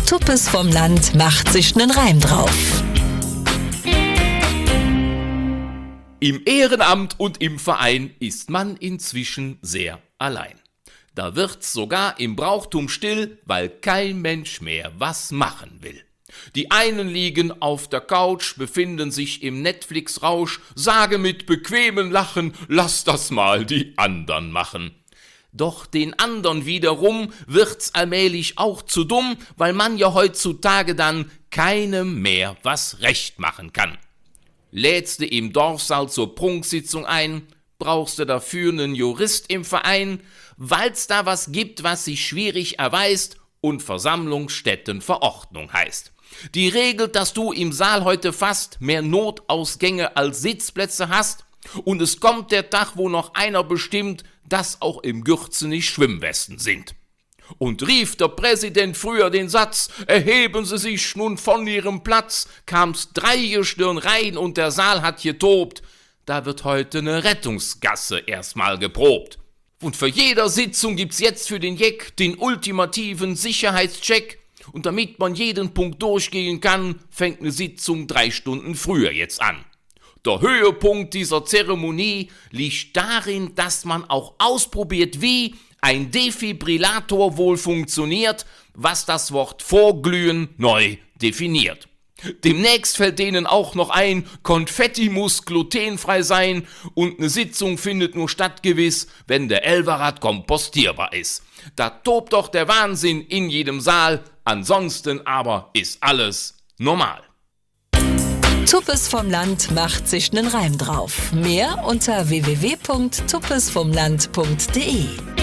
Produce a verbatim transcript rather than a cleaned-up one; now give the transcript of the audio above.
Tuppes vom Land macht sich nen Reim drauf. Im Ehrenamt und im Verein ist man inzwischen sehr allein. Da wird's sogar im Brauchtum still, weil kein Mensch mehr was machen will. Die einen liegen auf der Couch, befinden sich im Netflix-Rausch, sage mit bequemem Lachen, lass das mal die anderen machen. Doch den andern wiederum wird's allmählich auch zu dumm, weil man ja heutzutage dann keinem mehr was recht machen kann. Lädst du im Dorfsaal zur Prunksitzung ein, brauchst du dafür nen Jurist im Verein, weil's da was gibt, was sich schwierig erweist und Versammlungsstättenverordnung heißt. Die regelt, dass du im Saal heute fast mehr Notausgänge als Sitzplätze hast und es kommt der Tag, wo noch einer bestimmt, dass auch im Gürze nicht Schwimmwesten sind. Und rief der Präsident früher den Satz, erheben Sie sich nun von Ihrem Platz, kam's Dreigestirn rein und der Saal hat getobt, da wird heute ne Rettungsgasse erstmal geprobt. Und für jeder Sitzung gibt's jetzt für den Jeck den ultimativen Sicherheitscheck. Und damit man jeden Punkt durchgehen kann, fängt ne Sitzung drei Stunden früher jetzt an. Der Höhepunkt dieser Zeremonie liegt darin, dass man auch ausprobiert, wie ein Defibrillator wohl funktioniert, was das Wort Vorglühen neu definiert. Demnächst fällt denen auch noch ein, Konfetti muss glutenfrei sein und ne Sitzung findet nur statt gewiss, wenn der Elverrad kompostierbar ist. Da tobt doch der Wahnsinn in jedem Saal, ansonsten aber ist alles normal. Tuppes vom Land macht sich nen Reim drauf. Mehr unter w w w punkt tuppes vom land punkt de.